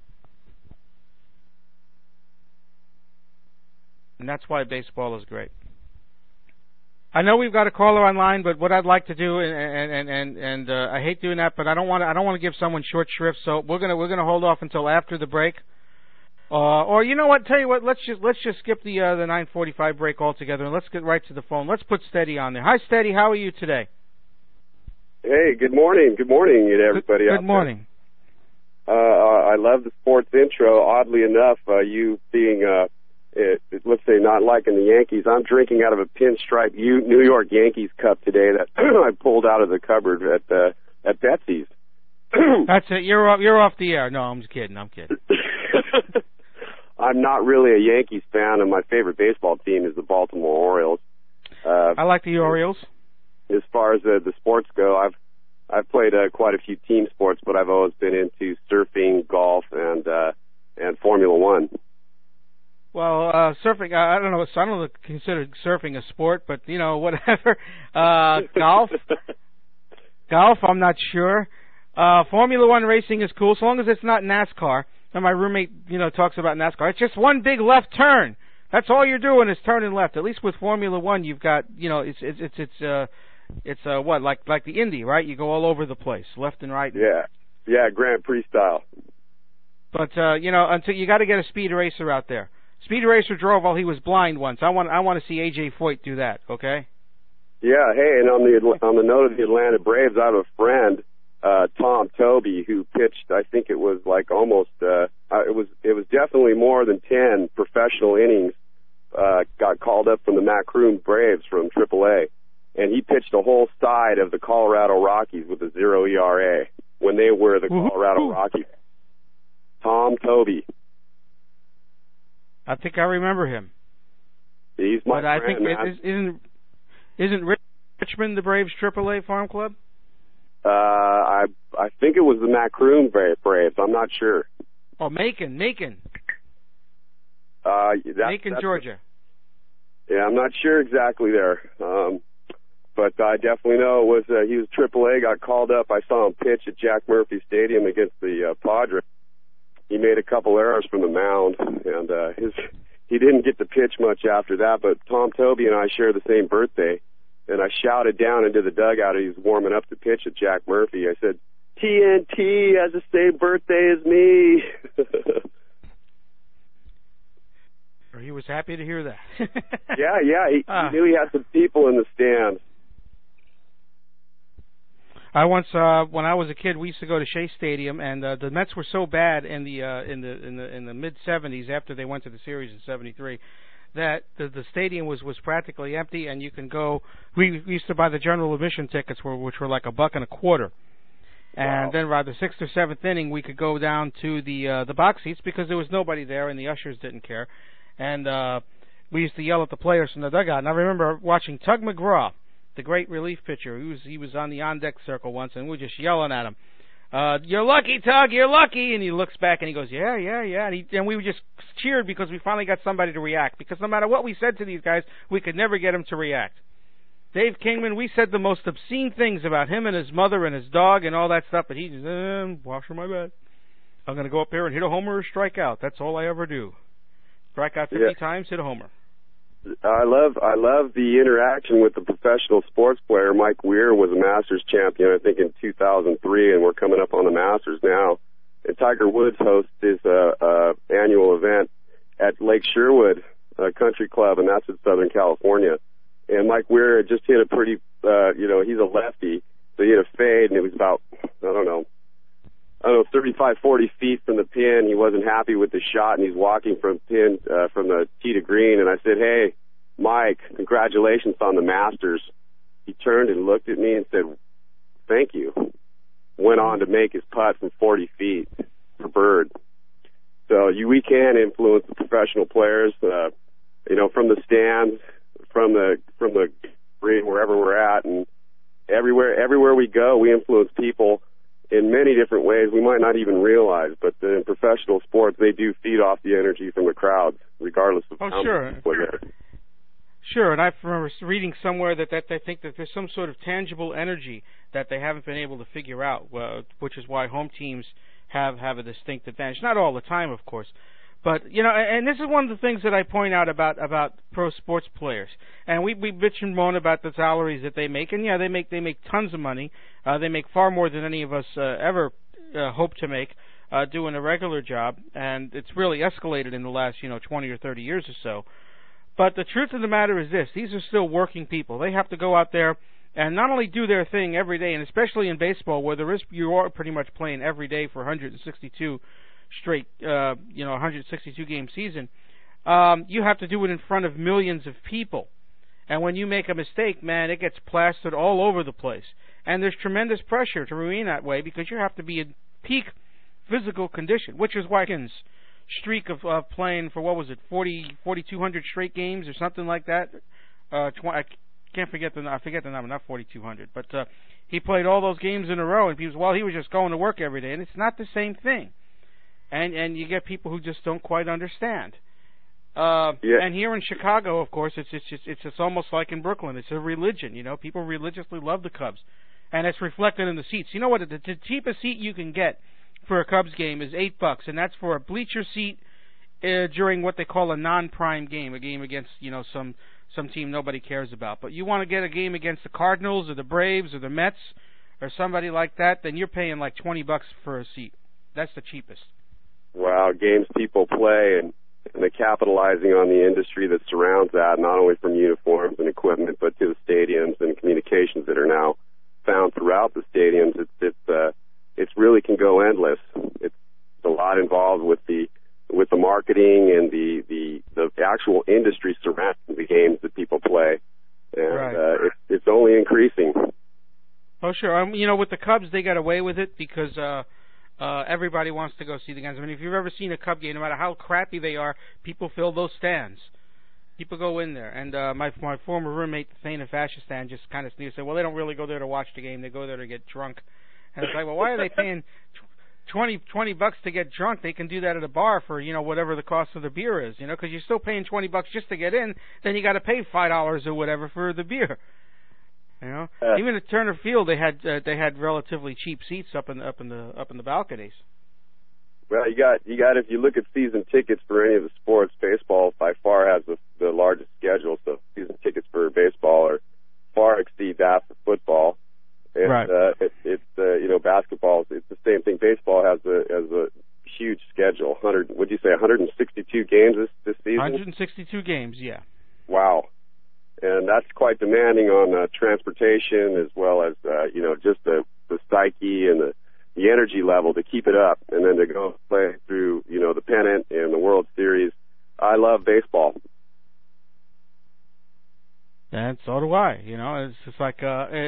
And that's why baseball is great. I know we've got a caller online, but what I'd like to do, and I hate doing that, but I don't want to give someone short shrift, so we're gonna hold off until after the break. Or you know what? Tell you what, let's just skip the 9:45 break altogether, and let's get right to the phone. Let's put Steady on there. Hi, Steady. How are you today? Hey, good morning. Good morning to everybody. Good morning. I love the sports intro. Oddly enough, you being let's say not liking the Yankees, I'm drinking out of a pinstripe New York Yankees cup today that I pulled out of the cupboard at Betsy's. That's it. You're off the air. No, I'm just kidding. I'm not really a Yankees fan, and my favorite baseball team is the Baltimore Orioles. I like the Orioles. As far as the sports go, I've played quite a few team sports, but I've always been into surfing, golf, and Formula One. Well, surfing, I don't know, consider surfing a sport, but, whatever. Golf, I'm not sure. Formula One racing is cool, so long as it's not NASCAR. And my roommate, talks about NASCAR. It's just one big left turn. That's all you're doing is turning left. At least with Formula One, you've got, it's what, like the Indy, right? You go all over the place, left and right. Yeah, Grand Prix style. But, until you got to get a speed racer out there. Speed Racer drove while he was blind once. I want to see A.J. Foyt do that. Okay. Yeah. Hey, and on the note of the Atlanta Braves, I have a friend, Tom Toby, who pitched. I think it was like almost. It was definitely more than 10 professional innings. Got called up from the Macroom Braves from AAA, and he pitched a whole side of the Colorado Rockies with a 0 ERA when they were the Colorado Rockies. Tom Tobey. I think I remember him. He's my friend. But I think isn't Richmond the Braves AAA farm club? I think it was the Macroom Braves. I'm not sure. Oh, Macon. Macon, Georgia. Yeah, I'm not sure exactly there. But I definitely know it was he was AAA, got called up. I saw him pitch at Jack Murphy Stadium against the Padres. He made a couple errors from the mound, and he didn't get to pitch much after that. But Tom Tobey and I share the same birthday, and I shouted down into the dugout as he was warming up to pitch at Jack Murphy. I said, TNT has the same birthday as me. He was happy to hear that. yeah. He knew he had some people in the stands. I once, when I was a kid, we used to go to Shea Stadium, and the Mets were so bad in the mid '70s after they went to the series in '73 that the stadium was practically empty, and you can go. We used to buy the general admission tickets, which were like $1.25. And then around the 6th or 7th inning, we could go down to the box seats because there was nobody there, and the ushers didn't care. And we used to yell at the players from the dugout. And I remember watching Tug McGraw, the great relief pitcher. He was on the on-deck circle once, and we were just yelling at him. You're lucky, Tug, you're lucky. And he looks back and he goes, yeah. And we just cheered because we finally got somebody to react. Because no matter what we said to these guys, we could never get them to react. Dave Kingman, we said the most obscene things about him and his mother and his dog and all that stuff, but he just, wash my bed. I'm going to go up here and hit a homer or strike out. That's all I ever do. Strike out 50 times, hit a homer. I love the interaction with the professional sports player. Mike Weir was a Masters champion, I think, in 2003, and we're coming up on the Masters now. And Tiger Woods hosts his annual event at Lake Sherwood Country Club, and that's in Southern California. And Mike Weir just hit a pretty, he's a lefty, so he hit a fade, and it was about, 35, 40 feet from the pin. He wasn't happy with the shot, and he's walking from the tee to green. And I said, hey, Mike, congratulations on the Masters. He turned and looked at me and said, thank you. Went on to make his putt from 40 feet for bird. So we can influence the professional players, from the stands, from the green, wherever we're at, and everywhere we go, we influence people in many different ways we might not even realize. But in professional sports, they do feed off the energy from the crowds, regardless of how many people are there. Sure, and I remember reading somewhere that they think that there's some sort of tangible energy that they haven't been able to figure out, which is why home teams have a distinct advantage. Not all the time, of course. But, and this is one of the things that I point out about pro sports players. And we bitch and moan about the salaries that they make. And, yeah, they make tons of money. They make far more than any of us ever hope to make doing a regular job. And it's really escalated in the last, 20 or 30 years or so. But the truth of the matter is this. These are still working people. They have to go out there and not only do their thing every day, and especially in baseball where you are pretty much playing every day for 162 straight, 162 game season, you have to do it in front of millions of people. And when you make a mistake, man, it gets plastered all over the place. And there's tremendous pressure to remain that way because you have to be in peak physical condition, which is why Watkins' streak of playing for, 4,200 straight games or something like that. I forget the number, not 4,200, but he played all those games in a row, and he was just going to work every day, and it's not the same thing. And you get people who just don't quite understand. And here in Chicago, of course, it's almost like in Brooklyn. It's a religion, People religiously love the Cubs, and it's reflected in the seats. You know what? The cheapest seat you can get for a Cubs game is $8, and that's for a bleacher seat during what they call a non-prime game, a game against some team nobody cares about. But you want to get a game against the Cardinals or the Braves or the Mets or somebody like that, then you're paying like $20 for a seat. That's the cheapest. Wow, games people play, and they're capitalizing on the industry that surrounds that, not only from uniforms and equipment, but to the stadiums and communications that are now found throughout the stadiums. It's really can go endless. It's a lot involved with the marketing and the actual industry surrounding the games that people play. And it's it's only increasing. Oh, sure. You know, with the Cubs, they got away with it because everybody wants to go see the games. I mean, if you've ever seen a Cub game, no matter how crappy they are, people fill those stands. People go in there. And my former roommate, Thane and Fascistan, just kind of sneered and said, well, they don't really go there to watch the game. They go there to get drunk. And it's like, well, why are they paying $20 to get drunk? They can do that at a bar for, you know, whatever the cost of the beer is, you know, because you're still paying $20 just to get in. Then you got to pay $5 or whatever for the beer. You know, even at Turner Field, they had relatively cheap seats up in the balconies. Well, you got if you look at season tickets for any of the sports, baseball by far has the largest schedule. So season tickets for baseball are far exceed that for football. And, right. It's you know, basketball. It's the same thing. Baseball has a huge schedule. Would you say 162 games this season? 162 games, yeah. Wow. And that's quite demanding on transportation as well as, you know, just the psyche and the energy level to keep it up, and then to go play through, you know, the pennant and the World Series. I love baseball. And so do I. You know, it's just like,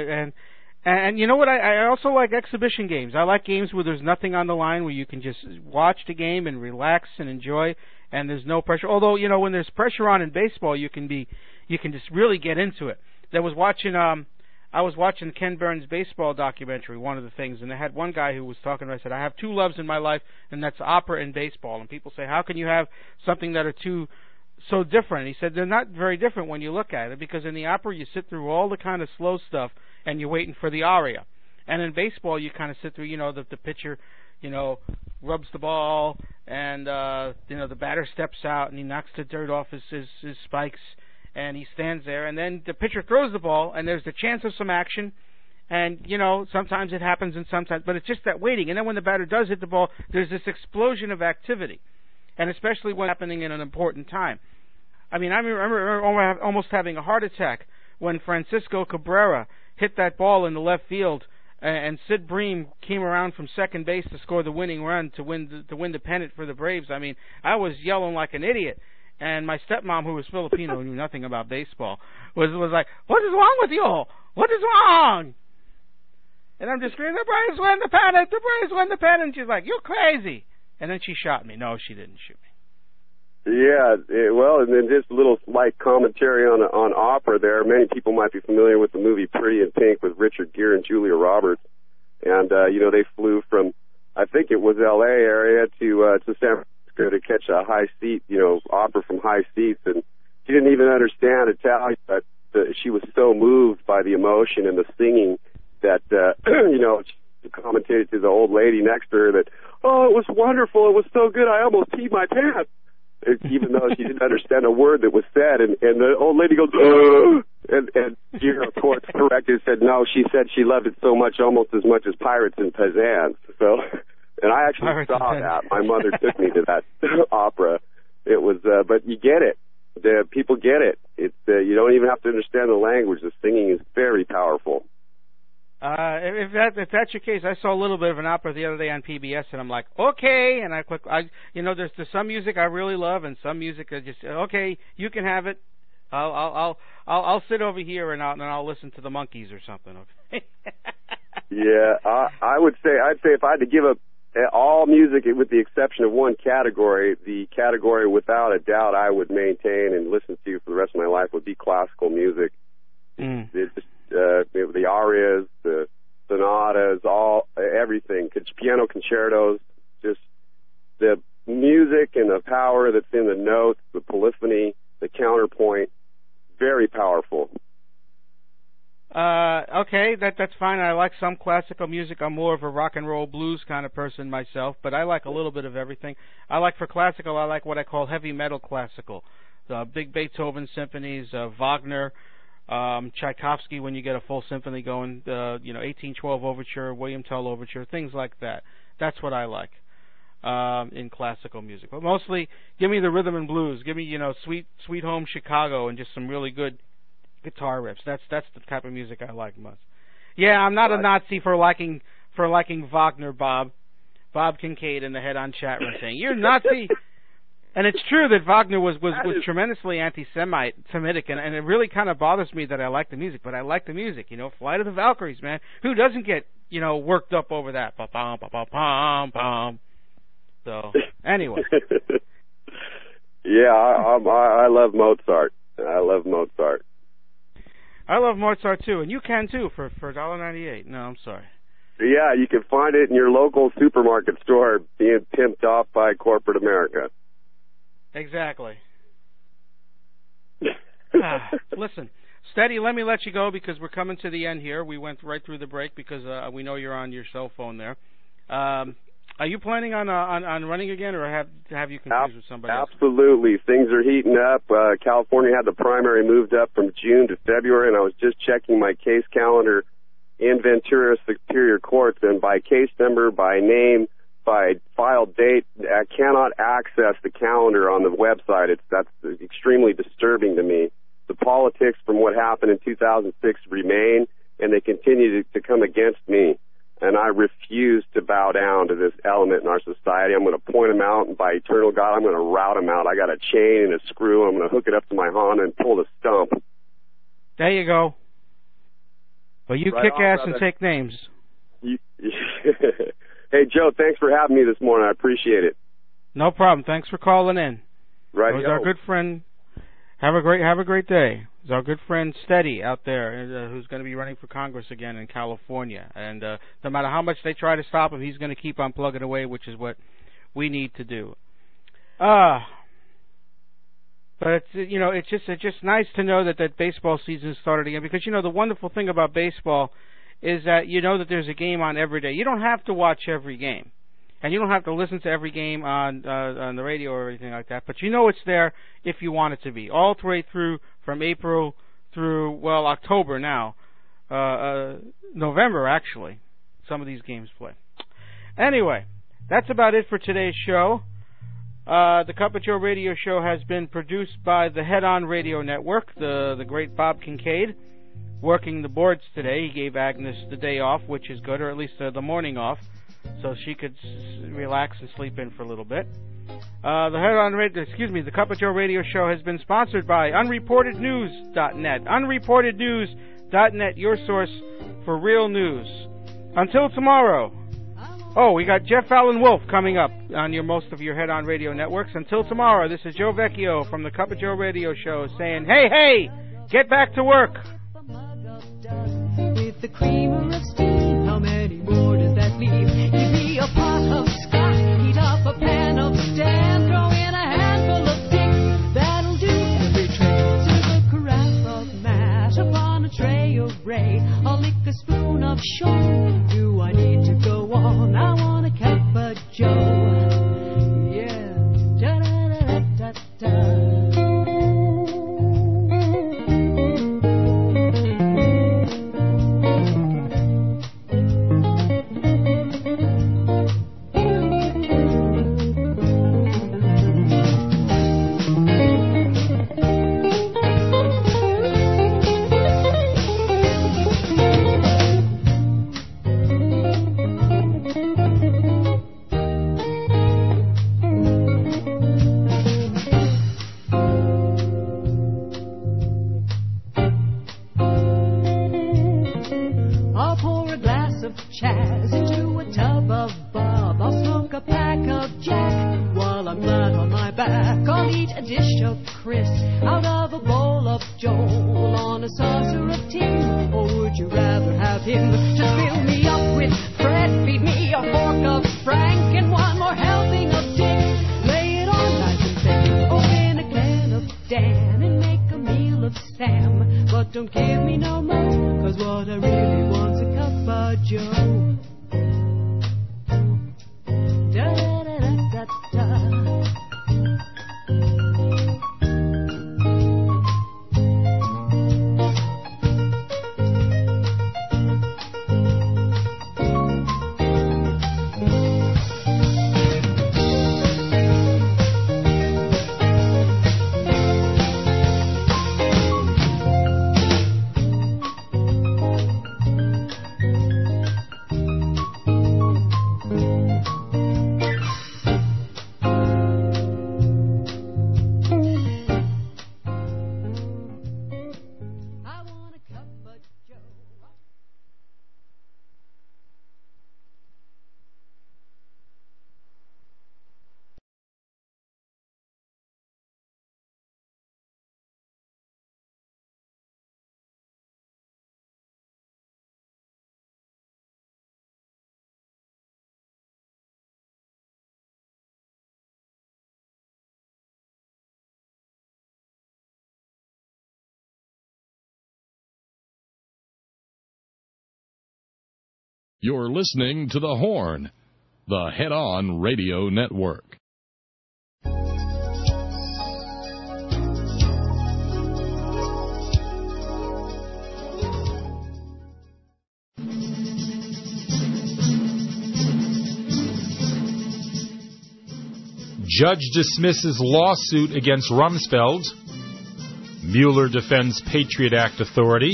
and you know what? I also like exhibition games. I like games where there's nothing on the line, where you can just watch the game and relax and enjoy, and there's no pressure. Although, you know, when there's pressure on in baseball, you can just really get into it. I was watching Ken Burns' baseball documentary, one of the things, and they had one guy who was talking about, I said, I have two loves in my life, and that's opera and baseball. And people say, how can you have something that are two so different? And he said, they're not very different when you look at it, because in the opera you sit through all the kind of slow stuff, and you're waiting for the aria. And in baseball you kind of sit through, you know, the pitcher, you know, rubs the ball, and, you know, the batter steps out, and he knocks the dirt off his spikes, and he stands there, and then the pitcher throws the ball, and there's the chance of some action, and, you know, sometimes it happens and sometimes, but it's just that waiting. And then when the batter does hit the ball, there's this explosion of activity, and especially when it's happening in an important time. I mean, I remember almost having a heart attack when Francisco Cabrera hit that ball in the left field, and Sid Bream came around from second base to score the winning run to win the pennant for the Braves. I mean, I was yelling like an idiot. And my stepmom, who was Filipino, knew nothing about baseball, was like, what is wrong with you all? What is wrong? And I'm just screaming, the Braves win the pennant! The Braves win the pennant! And she's like, you're crazy! And then she shot me. No, she didn't shoot me. Yeah, well, and then just a little slight commentary on opera there. Many people might be familiar with the movie Pretty in Pink with Richard Gere and Julia Roberts. And, you know, they flew from, I think it was L.A. area to San Francisco to catch a high seat, you know, opera from high seats, and she didn't even understand Italian, but she was so moved by the emotion and the singing that, you know, she commented to the old lady next to her that, oh, it was wonderful, it was so good, I almost peed my pants, even though she didn't understand a word that was said, and the old lady goes, and Gere, of course, corrected, said, no, she said she loved it so much, almost as much as Pirates and Penzance, so... And I actually saw that. My mother took me to that opera. It was, but you get it. The people get it. It's you don't even have to understand the language. The singing is very powerful. If that's your case, I saw a little bit of an opera the other day on PBS, and I'm like, okay. And you know, there's some music I really love, and some music I just, okay, you can have it. I'll sit over here and I'll listen to the Monkees or something. Okay. Yeah, I'd say if I had to give up all music, with the exception of one category, the category without a doubt I would maintain and listen to for the rest of my life would be classical music. The arias, the sonatas, everything, piano concertos, just the music and the power that's in the notes, the polyphony, the counterpoint, very powerful. Okay, that's fine. I like some classical music. I'm more of a rock and roll blues kind of person myself, but I like a little bit of everything. For classical, I like what I call heavy metal classical. The big Beethoven symphonies, Wagner, Tchaikovsky when you get a full symphony going, 1812 Overture, William Tell Overture, things like that. That's what I like in classical music. But mostly, give me the rhythm and blues. Give me, Sweet Home Chicago and just some really good guitar riffs. That's the type of music I like most. Yeah, I'm not a Nazi for liking Wagner, Bob Kincaid in the Head On chat room saying, you're Nazi. And it's true that Wagner was tremendously anti-Semitic, and it really kind of bothers me that I like the music, but I like the music, Flight of the Valkyries, man. Who doesn't get, worked up over that? Ba-bum, ba-bum, bum, bum. So, anyway. Yeah, I love Mozart. I love Mozart. I love Mozart, too, and you can, too, for $1.98. No, I'm sorry. Yeah, you can find it in your local supermarket store being pimped off by corporate America. Exactly. Listen, Steady, let me let you go because we're coming to the end here. We went right through the break because we know you're on your cell phone there. Are you planning on running again, or have you confused with somebody else? Absolutely. Things are heating up. California had the primary moved up from June to February, and I was just checking my case calendar in Ventura Superior Courts, and by case number, by name, by file date, I cannot access the calendar on the website. That's extremely disturbing to me. The politics from what happened in 2006 remain, and they continue to come against me. And I refuse to bow down to this element in our society. I'm going to point them out, and by eternal God, I'm going to rout them out. I got a chain and a screw, and I'm going to hook it up to my Honda and pull the stump. There you go. Well, you right kick on, ass brother. and take names. Hey, Joe, thanks for having me this morning. I appreciate it. No problem. Thanks for calling in. Right. It was our good friend. Have a great day. It's our good friend Steady out there, who's going to be running for Congress again in California. And no matter how much they try to stop him, he's going to keep on plugging away, which is what we need to do. But it's just nice to know that baseball season started again, because the wonderful thing about baseball is that that there's a game on every day. You don't have to watch every game, and you don't have to listen to every game on the radio or anything like that. But it's there if you want it to be, all the way through from April through October now, November actually. Some of these games play. Anyway, that's about it for today's show. The Cup of Joe radio show has been produced by the Head On Radio Network, the great Bob Kincaid, working the boards today. He gave Agnes the day off, which is good, or at least the morning off, so she could relax and sleep in for a little bit. The Cup of Joe radio show has been sponsored by UnreportedNews.net. UnreportedNews.net, your source for real news. Until tomorrow. Oh, we got Jeff Allen Wolf coming up on most of your Head On Radio networks. Until tomorrow, this is Joe Vecchio from the Cup of Joe radio show saying, hey, get back to work. With the creamer of steam, how many more does that leave? Give me a pot of scotch, heat up a pan of stand, throw in a handful of sticks, that'll do. Every tray serve a carafe of mash upon a tray of ray. I'll lick a spoon of Sean. Do I need to go on? I want a cup of Joe. Yeah, da-da-da-da-da-da. Chaz into a tub of Bob. I'll smoke a pack of Jack while I'm flat on my back. I'll eat a dish of Chris out of a bowl of Joel on a saucer of Tim. Or would you rather have him just fill me up with Fred? Feed me a fork of Frank and one more helping of Dick. Lay it on nice and thick. Open a can of Dan and make a meal of Sam. But don't give me no more, 'cause what I really want's a cup of Joe. Da-da-da-da-da-da. You're listening to The Horn, the head-on radio network. Judge dismisses lawsuit against Rumsfeld. Mueller defends Patriot Act authority.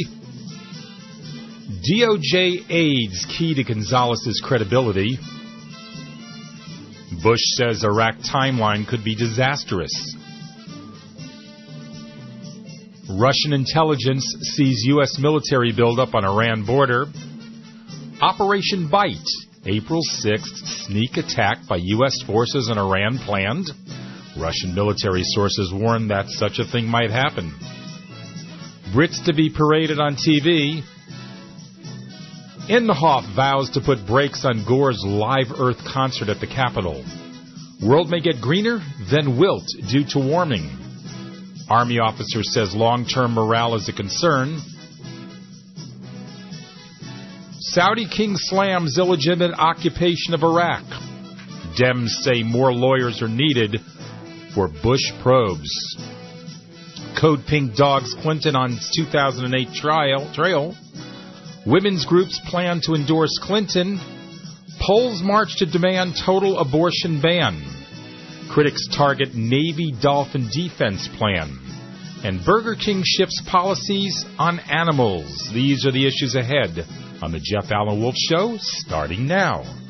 DOJ aides key to Gonzalez's credibility. Bush says Iraq timeline could be disastrous. Russian intelligence sees U.S. military buildup on Iran border. Operation Bite. April 6th, sneak attack by U.S. forces on Iran planned. Russian military sources warn that such a thing might happen. Brits to be paraded on TV. Inhofe vows to put brakes on Gore's Live Earth concert at the Capitol. World may get greener, then wilt due to warming. Army officer says long-term morale is a concern. Saudi king slams illegitimate occupation of Iraq. Dems say more lawyers are needed for Bush probes. Code Pink dogs Clinton on 2008 trail. Women's groups plan to endorse Clinton. Polls march to demand total abortion ban. Critics target Navy Dolphin defense plan. And Burger King shifts policies on animals. These are the issues ahead on the Jeff Allen Wolf Show, starting now.